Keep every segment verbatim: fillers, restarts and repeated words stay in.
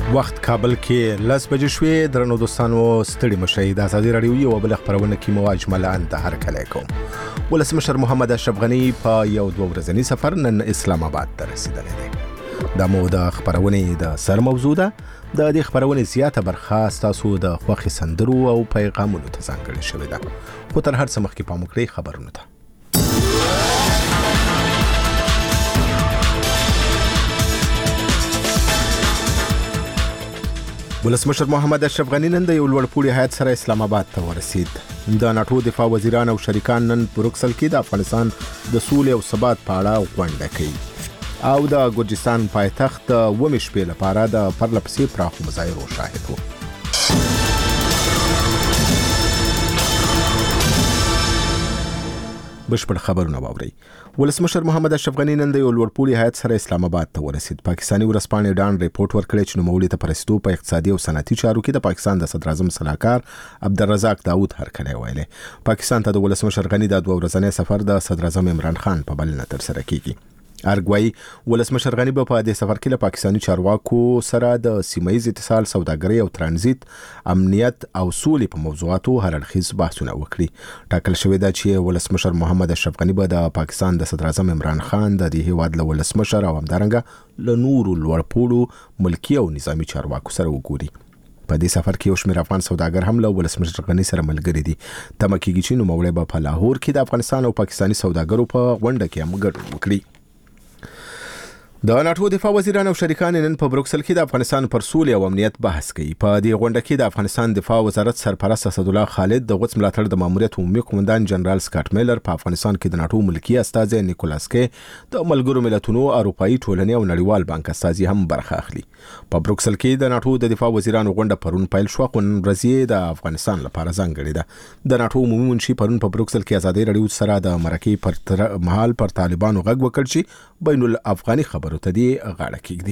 وخت کابل کې لس بجې شوې. درنو دوستانو ستړي مشئ. د ازادي راډیو یو بل خبرونه کې مو اجمالا انتهار کلی کوم. ولسمشر محمد اشرف غنی په یو دوه ورځني سفر نن اسلام آباد ته رسیدلی دی. دا مو د خبرونې د سر موضوع ده. د دې خبرونې زیاته برخه ستاسو د خوښې سندرو او پیغامونو ته ځانګړې شوې ده. خو تر هر څه مخکې پام وکړئ خبرونو ته. ولسمشر محمد اشرف غنی نن د یو لوړپوړي هیات سره اسلام آباد ته ورسید. د ناټو دفاع وزیران او شریکان نن بروکسل کې د افغانستان د سولې او ثبات په اړه غونډه کوي او د ګرجستان پایتخت د اوومې شپې لپاره د پرله پسې پراخو مظاهرو شاهد و. بشپړ خبرونه واورئ. ولسمشر محمد اشرف غنی نن د یو لوړپوړي هیات سره اسلام آباد ته ورسید. پاکستاني ورځپاڼې ډان ریپورت ورکړی چې نوموړي ته په رسیدو په اقتصادي او صنعتي چارو کې د پاکستان د صدر اعظم صلاحکار عبدالرزاق داود هرکلی ویلی. پاکستان ته د ولسمشر غنی د دوه ورځني سفر د صدر اعظم عمران خان په بلنه ترسره کیږي. ارګوای ولسمشر غنی به په دې سفر کې له پاکستاني چارواکو سره د سیمه‌ایز اتصال، سوداګرۍ او ترانزیت، امنیت او سولې په موضوعاتو هر اړخیز بحثونه وکړي. ټاکل شوې ده چې ولسمشر محمد اشرف غنی به د پاکستان د صدر اعظم عمران خان د دې هیواد له ولسمشر او همدارنګه له نورو لوړپوړو ملکي او نظامی چارواکو سره وګوري. په دې سفر کې یو شمېر افغان سوداګر هم له ولسمشر غنی سره ملګري دي. تمه کېږي چې نوموړی به په لاهور کې د افغانستان او پاکستاني سوداګرو په غونډه کې هم ګډون وکړي. د ناټو دفاع وزیران او شریکان نن په بروکسل کې د افغانستان پر سولې او امنیت بحث کوي. په دې غونډه کې د افغانستان دفاع وزارت سرپرست اسدالله خالد، د غوڅ ملاتړ د ماموریت عمومي قومندان جنرال سکاټ میلر، په افغانستان کې د ناټو ملکی استازی نیکولاس کې، د ملګرو ملتونو، اروپایي ټولنې او نړیوال بانک استازي هم برخه اخلي. په بروکسل کې د ناټو د دفاع وزیرانو غونډه پرون پیل شوه، خو نن ورځ د افغانستان لپاره ځانګړې ده. د ناټو عمومي منشي پرون په بروکسل کې ازادي راډیو سره د مرکې پر مهال پر طالبانو غږ وکړ چې بین الافغاني خبرو ته دی غاړه کېږدي.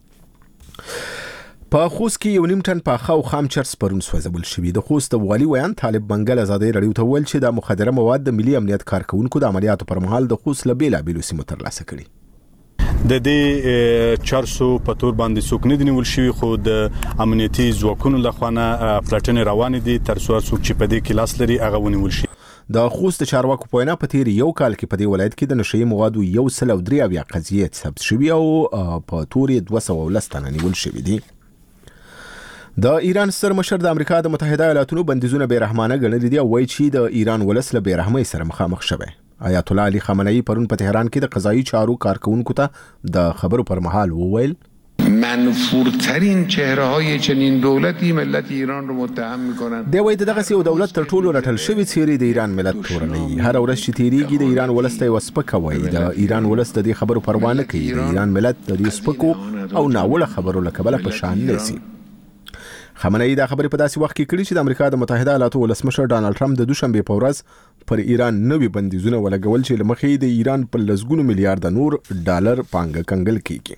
په خوست کې یو نیم ټن پاخه او خام چرس پرون سوځول شوي. د خوست والي ویان طالب منګل ازادي راډیو ته ویل چې د مخدره مواد د ملي امنیت کارکونکو د عملیاتو پر مهال د خوست له بیلابیلو سیمو ترلاسه کړي. د دې چارسو په تور باندې څوک نه دی نیول شوی، خو د امنیتي ځواکونو لخوا نه پلټنې روانې دي تر څو څوک چې په دې کې لاس لري هغه ونیول شي. د خوست چارواکو په وینا په تیر یو کال کې په دې ولایت کې د نشهیي موادو یو سل او درې اویا قضیې ثبت شوي او په تورې دوه سوه ولس تنه نیول شوي دي. د ایران ستر مشر د امریکا د متحده ایالاتونو بندیزونه بې رحمانه ګڼلي دي او وایي چې د ایران ولس له بې رحمۍ سره مخامخ شوی. آیت الله علي خامنه‌ای پرون په تهران کې د قضایي چارو کارکونکو ته د خبرو پر مهال وویل منفورترین چهره های چنین دولتی ملت ایران رو متهم میکنن. دی وایي دغه یو دولت تر ټولو رټل شوی څیرې د ایران ملت تورنوي. هر ورځ چې تیریږي د ایران ولس ته وسپکه وایي. د ایران ولس د دې خبرو پروا نه کوي. د ایران ملت د دې سپکو او ناوړه خبرو له کبله په شان نسی. خامنه‌ای دا خبرې په داسې وخت کې کړي چې د امریکا د متحده ایالاتو ولسمشر ډانلډ ټرمپ د دوشنبه په ورځ پر ایران نوي بندیزونه ولګول چې له مخې د ایران په لسګونو میلیارډ نور ډالر پانګه کنګل کیږي.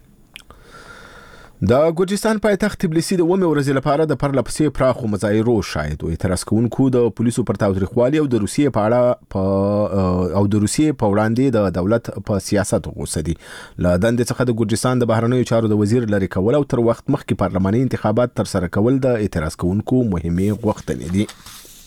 د ګرجستان پایتخت تبلیسي د اوومې ورځې لپاره د پرله پسې پراخو مظاهرو شاهد و. اعتراض کوونکو د پولیسو پر تاوتریخوالي او د روسیې په اړه په او د روسیې په وړاندې د دولت په سیاست غوسه دي. له دندې څخه د ګرجستان د بهرنیو چارو د وزیر لرې کول او تر وخت مخکې پارلماني انتخابات ترسره کول د اعتراض کوونکو مهمې غوښتنې دي.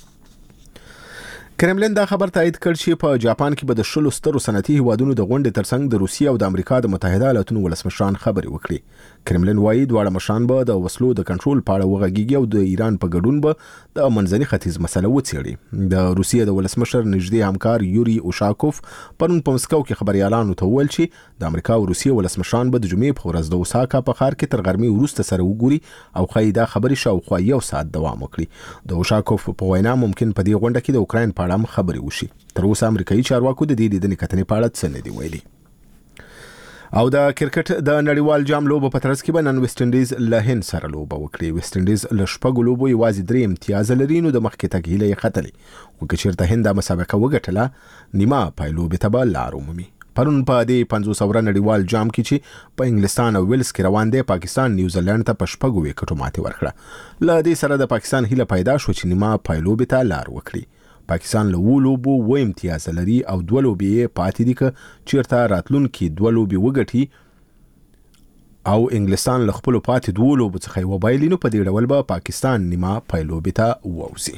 کرملین دا خبر تایید کړ چې په جاپان کې به د شلو سترو صنعتي هیوادونو د غونډې ترڅنګ د روسیې او د امریکا د متحده ایالاتونو ولسمشران خبرې وکړي. کرملین وایي دواړه مشران به د وسلو د کنټرول په اړه وغږیږي او د ایران په ګډون به د منځني ختیځ مسله وڅېړي. د روسیې د ولسمشر نږدې همکار یوري اوشاکوف پرون په مسکو کې خبريالانو ته وویل چې د امریکا او روسیې ولسمشران به د جمعې په ورځ د اوساکا په ښار کې تر غرمې وروسته سره وګوري او ښایي دا خبرې شاوخوا یو ساعت دوام وکړي. د اوشاکوف په وینا ممکن په دې غونډه کې د اوکراین په اړه خبرې وشي. تر اوسه امریکایي چارواکو د دې لیدنې کتنې په اړه څه نه دي ویلي. او د کرکټ د نړیوال جام لوبو په ترڅ کې به نن ویسټ انډیز له هند سره لوبه وکړي. ویسټ انډیز له شپږو لوبو یوازې درې امتیاز لري، نو د مخکې تګ هیله یې ختلې. خو که چېرته هند دا مسابقه وګټله نیمه پای لوبې ته به لار ومومي. پرون په دې پنځوس اوره نړیوال جام کې چې په انګلستان او ویلز کې روان دی، پاکستان نیوزیلند ته په شپږو وکټو ماتې ورکړه. له دې سره د پاکستان هیله پیدا شو چې نیمه پای لوبې ته لار وکړي. پاکستان له اوو لوبو اوه امتیاز لري او دوه لوبې پاتې دي. که چېرته راتلونکي دوه لوبې وګټي او انګلستان له خپل پاتې دوه لوبو څخه یو بایلي، نو په دې ډول به پاکستان نیمه پایلوبي ته ووځي.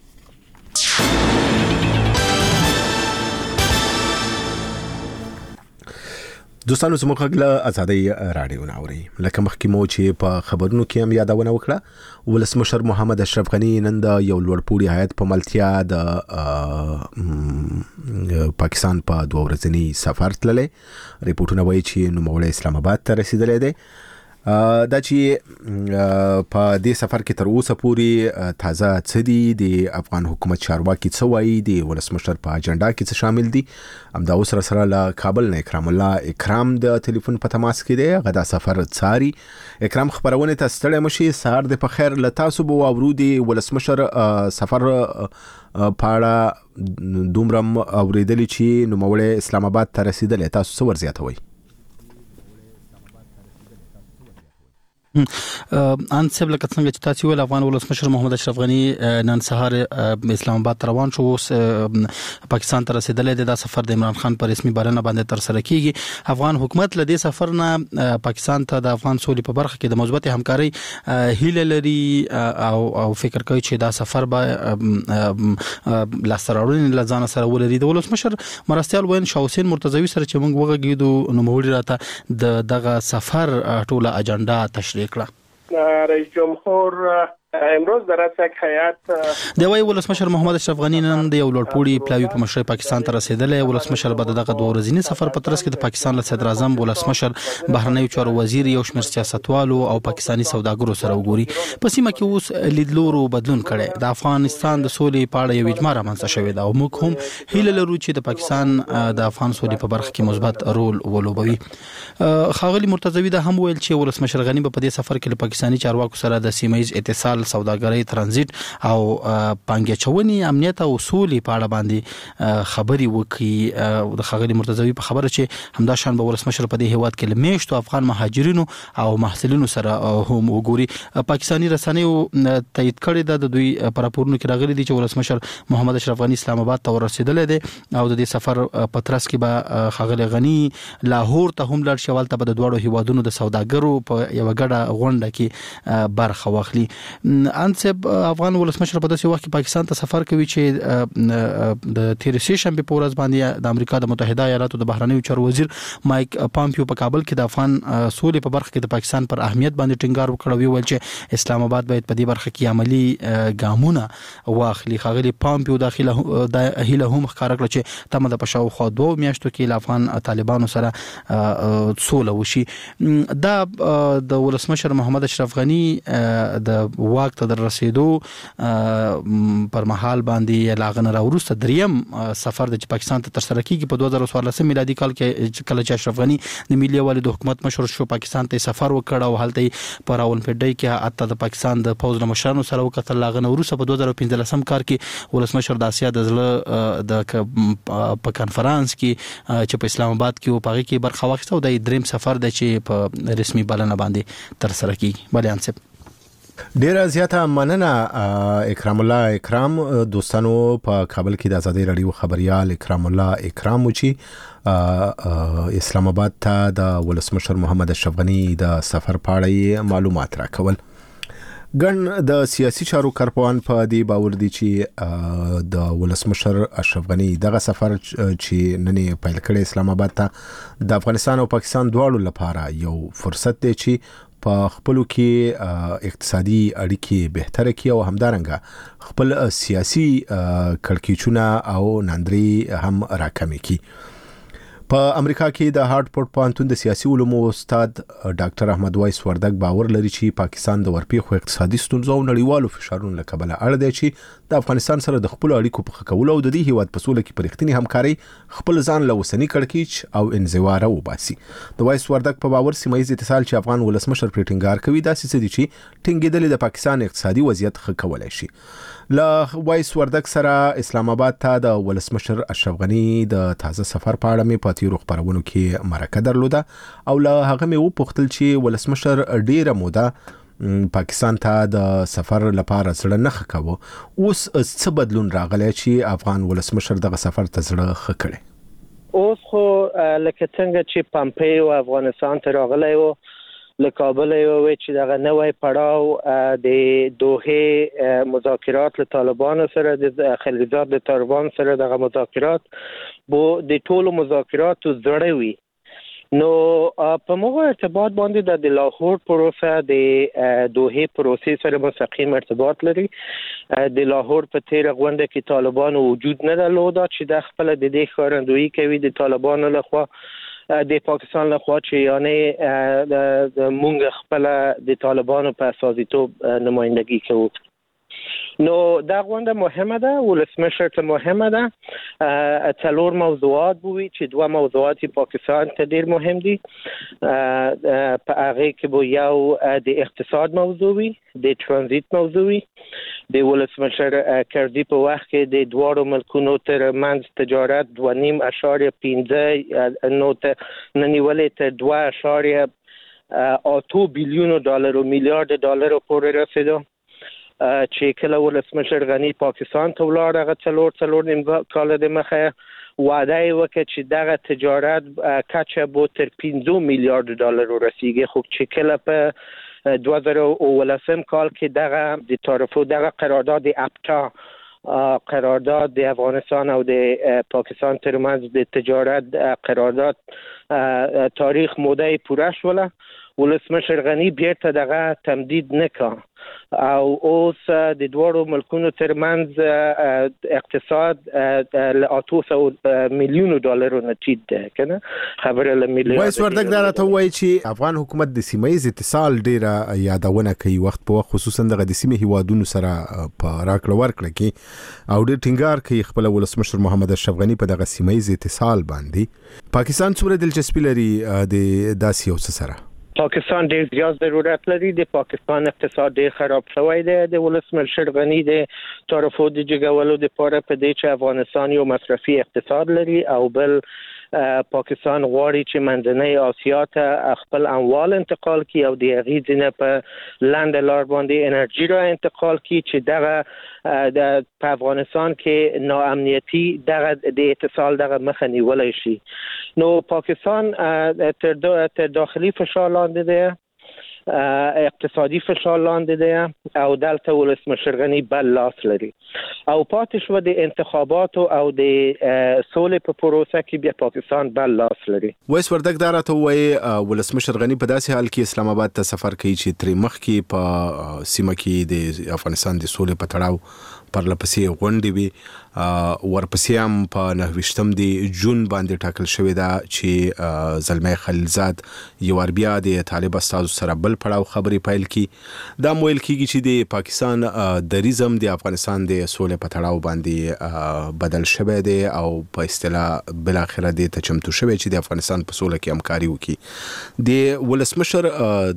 دوستانو زموږ غږ له ازادۍ راډیو نه اوري. لکه مخکې مو چې په خبرونو کې هم یادونه وکړه، ولسمشر محمد اشرف غني نن د یو لوړپوړي هیات په ملتیا د پاکستان په دوه ورځني سفر تللی. ریپورتونه وایي چې نوموړی اسلام آباد ته رسیدلی دی. دا چې په دې سفر کې تر اوسه پورې تازه څه دي، د افغان حکومت چارواکي څه وایي، د ولسمشر په اجنډا کې څه شامل دي، همدا اوس سره له کابل نه اکرام الله اکرام د ټلیفون په تماس کې دی. هغه دا سفر څاري. اکرام خبرونه ته ستړی مشي. سهار د په خیر له تاسو به واورو د ولسمشر سفر په اړه دومره اوریدلی چې نوموړی اسلام آباد ته رسیدلی، تاسو څه ورزیاتوئ؟ ان سب لکه څنګه چې تاسو ویل، افغان ولسمشر محمد اشرف غني نن سهار اسلام آباد ته روان شو، پاکستان ته رسیدلی دی. دا سفر د عمران خان پر رسمي بلنه باندې تر سره کیږي. افغان حکومت له دې سفر نه پاکستان ته د افغان سولې په برخه کې د مثبت همکاري هیله لري او او فکر کوي چې دا سفر به لاستراړونې له ځان سره ولري. د ولسمشر مرستیال وین شاه حسین مرتضوی سره چې موږ وغږیدو، نوموړي راته د دغه سفر ټوله اجنډا تشریح کړه. رئیس جمهور امروز در یک هیئت د وی ولسمشر محمد اشرف غني نن د یو لوړپوړي پلاوی په مشرۍ پاکستان ته رسیدلی. ولسمشر به دغه دوه ورځني سفر په ترڅ کې د پاکستان له صدر اعظم، ولسمشر، بهرنیو چارو وزیر، یو شمېر سیاستوالو او پاکستاني سوداګرو سره وګوري. په سیمه کې اوس لیدلورو بدلون کړي. د افغانستان د سولې په اړه یو اجماع رامنځته شوې ده او موږ هم هیله لرو چې د پاکستان د افغان سولې په برخه کې مثبت رول ولوبوي. ښاغلي مرتضوی دا هم ویل چې ولسمشر غني په دې سفر کې له پاکستاني چارواکو سره د سیمه ییز اتصال، سوداګرۍ، ترانزیت او پانګې چونې، امنیت او سولې په اړه باندې خبرې وکړي. د ښاغلي مرتضوی په خبره چې همدا شان به ولسمشر په دې هیواد کې له میشتو افغان مهاجرینو او محصلینو سره هم وګوري. پاکستاني رسنیو تایید کړی ده، د دوی په راپورونو کې راغلي دي چې ولسمشر محمد اشرف غني اسلام آباد ته ورسېدلی دی او د دې سفر په ترڅ کې به ښاغلي غني لاهور ته هم لاړ شي. هلته به د دواړو هیوادونو د سوداګرو په یوه ګډه غونډه کې برخه واخلي. انصب افغان ولسمشر په داسې وخت کې پاکستان ته سفر کوي چې د تیر سه شنبه په ورځ باندې د امریکا د متحده ایالاتو د بهرنیو چارو وزیر مایک پامپیو په کابل کې د افغان سولې په برخه کې د پاکستان پر اهمیت باندې ټینګار وکړ او ویل چې اسلام آباد باید په دې برخه کې عملی ګامونه واخلي. ښاغلي پامپیو داخله د هیله هم ښکاره کړه چې تمه د پښاو خو دوه میاشتو کې له افغان طالبانو سره سوله وشي. دا د ولسمشر محمد اشرف غني د واک ته در رسیدو پر مهال باندې لاغنه را وروسته دریم سفر د پاکستان ته تر سره کیږي. په دوه زره څوارلسم میلادي کال کې کله چې اشرف غني د ملي یووالي د حکومت مشر شو، پاکستان ته سفر وکړ او هلته په راولپنډۍ کې اته د پاکستان د پوځ له مشرانو سره وکتل. لاغنه وروسته په دوه زره پنځلسم کال کې ولسمشر د اسیا د زړه د په کانفرنس کې چې په اسلام آباد کې او پاغي کې برخه واخیسته او د دریم سفر د چې په رسمي بلنه باندې تر سره کیږي. بل انصب ډیره زیاته مننه اکرام الله اکرام. دوستانو په کابل کې د ازادۍ راډیو خبريال اکرام الله اکرام و چې اسلام آباد ته د ولسمشر محمد اشرف غني د سفر په اړه معلومات راکول. ګڼ د سیاسي چارو کارپوهان په دې باور دي چې د ولسمشر اشرف غني دغه سفر چې نن پیل کړی اسلام آباد ته د افغانستان او پاکستان دواړو لپاره یو فرصت دی چې په خپلو کې اقتصادي اړیکې بهتره کړي او همدارنګه خپل سیاسي کړکېچونه او ناندري هم راکمې کړي. په امریکا کې د هارټفورد پوهنتون د سیاسي علومو استاد ډاکټر احمد وایس وردګ باور لري چې پاکستان د ورپېښو اقتصادي ستونزو او نړیوالو فشارونو له کبله اړ دی چې د افغانستان سره د خپل اړیکو په ښه کولو او د دې هیواد په سوله کې په رښتینې همکارۍ خپل ځان له اوسني کړکېچ او انزوا راوباسي. د وایس وردګ په باور سیمه ییز اتصال چې افغان ولسمشر پرې ټینګار کوي داسې څه دي چې ټینګېدلې د پاکستان اقتصادي وضعیت ښه کولی شي. له وایس وردګ سره اسلام آباد ته د ولسمشر اشرف غني د تازه سفر په اړه مې په تیرو خبرونو کې مرکه درلوده او له هغه مې وپوښتل چې ولسمشر ډیره موده پاکستان ته د سفر لپاره زړه نه ښه کوه، اوس څه بدلون راغلی چې افغان ولسمشر دغه سفر ته زړه ښه کړی؟ اوس خو لکه څنګه چې پامپیو افغانستان ته راغلی و له کابل یو چې دغه نوې پړاو د دوحه مذاکرات له طالبانو سره د خلیلزاد د طالبان سره دغه مذاکرات بو د ټولو مذاکراتو زړه وي. نو په موږ ارتباط باندې د لاهور پروسه د دوحه پروسې سره مستقیم ارتباط لري. د لاهور په تیر غونډه کې طالبان وجود نه درلود چې د خپل د دې ښکارندویي کوي د طالبانو لخوا د پاکستان لخوا چې یعنی مونږ خپل د طالبانو په اساسیتوب نمائندگی کوو. نو دا غونډه مهمه ده، ولسمشر ته مهمه ده. څلور موضوعات بوي چې دوه موضوعات پاکستان ته ډیر مهم دي. په هغه کې بو یو د اقتصاد موضوع وي، د ترانزیت موضوع وي. د ولسمشر کردی په وخت کې د دوه ملکونو تر منځ تجارت دوه نیم اشاریه پنځه نوت ننیولې ته دوه اشاریه اته بیلیون ډالر او میلیارډ ډالر پورې رسیدو. چې کله ولسمشر غنی پاکستان ته ولاړ هغه څلور څلور نیم کال د مخه وعده وکړه چې دغه تجارت کچه بو تر پنځه میلیارډ ډالر ورسیږي. خو چې کله په دوه زره او ولسم کال کې دغه د تعرفو دغه قرارداد اپتا قرارداد د افغانستان او د پاکستان ترمنځ د تجارت قرارداد تاریخ موده پوره شوله، ولسمشر غنی بیرته دغه تمدید نکړ او اوس د دوه ملکونو ترمنځ اقتصاد ل اته میلیون ډالر نه ټیټ ده کنه خبره ل میلیون. وایس وردګ دا راته وایي چې افغان حکومت د سیمایي اتصال ډیره یادونه کوي وخت په وخت، خصوصا د سیمې هیوادونو سره په راکړه ورکړه کې او ډیر ټینګار کوي خپل ولسمشر محمد اشرف غنی په دغه سیمایي اتصال باندې. پاکستان څومره دلچسپي لري د داسې یو څه سره؟ پاکستان ډیر زیات ضرورت لري. د پاکستان اقتصاد ډیر خراب شوی دی. د ولسمشر غنی د تعرفو د جګولو لپاره په دې چې افغانستان یو مصرفي اقتصاد لري او بل پاکستان غواړي چې منځنۍ آسیا ته خپل اموال انتقال کړي او د هغې ځینې په لاندې لار باندې انرژي را انتقال کړي چې دغه د په افغانستان کې ناامنیتي دغه د اتصال دغه مخه نیولی شي. نو پاکستان تر داخلي فشار لاندې دی، اقتصادي فشار لاندې دی او دلته ولسمشر غنی بل لاس لري او پاتې شو د انتخاباتو او د سولې په پروسه کې بیا پاکستان بل لاس لري. وایس وردګ دا راته وایي ولسمشر غنی په داسې حال کې اسلام آباد ته سفر کوي چې ترې مخکې په سیمه کې د افغانستان د سولې په تړاو پرلپسې غونډې وي، ورپسې هم په نهه ویشتم د جون باندې ټاکل شوې ده چې زلمی خلیلزاد یو وار بیا د طالب استازو سره بل پړاو خبرې پیل کړي. دا ویل کېږي چې د پاکستان دریزم د افغانستان د سولې په تړاو باندې بدل شوی دی او په اصطلاح بل اخره د تچمتو شوی چې د افغانستان په سولې کې همکاري وکړي. د ولسمشر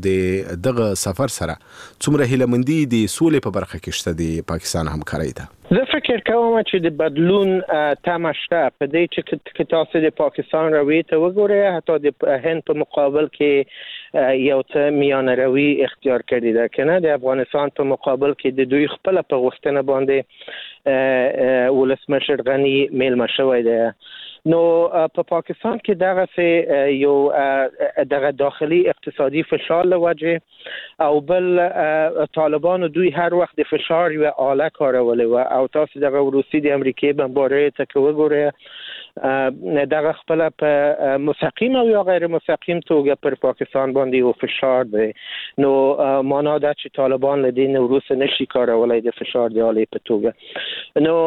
د دغه سفر سره څومره هیله‌مندي د سولې په برخه کې شته د پاکستان همکاري ده؟ زه فکر کوم چې د بدلون تمه شته په دې چې تاسو د پاکستان روی ته وګورئ، حتی د هند په مقابل کې یو څه میانه روی اختیار کړی ده کنه. د افغانستان په مقابل کې د دوی خپل په غوښتنه باندې ولسمشر غنی میلمه شوی دی. نو په پاکستان کې دغه یو دغه داخلي اقتصادي فشار لوجه او بل طالبان دوی هر وخت د فشار یو آله کارولې و او تاسو دغه روسي د امریکای بمبارۍ ته وګورئ دغه خپل په مستقیم او یا غیر مستقیم توګه پر پاکستان باندې یو فشار دی. نو معنا ده چې طالبان له دې نه وروسته نشي کارولای د فشار د آلې په توګه. نو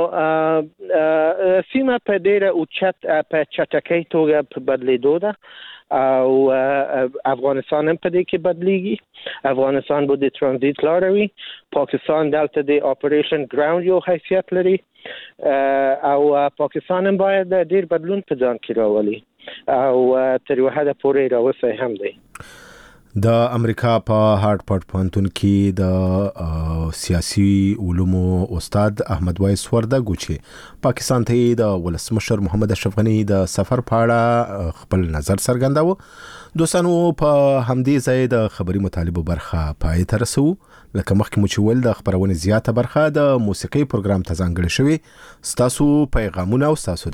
سیمه په ډیره اوچت په چټکۍ توګه په بدلیدو ده او افغانستان هم په دې کې بدلیږي. افغانستان به د ترانزیت لاره وي، پاکستان دلته د اپریشن ګراوند یو حیثیت لري او پاکستان هم باید ډیر بدلون په ځان کې راولي او تر یو حده پورې راوسی هم دی. د امریکا په هارټفورد پوهنتون کې د سیاسي علومو استاد احمد وایس وردګ چې پاکستان ته د ولسمشر محمد اشرف غنی د سفر په اړه خپل نظر څرګنداوه. دوستانو په همدې ځای د خبري مطالبه برخه پای ته رسو. لکه مخکې مو چې ول د خبرونې زیاته برخه د موسیقي پروګرام ته ځانګړې شوې. ستاسو پیغامونه او ستاسو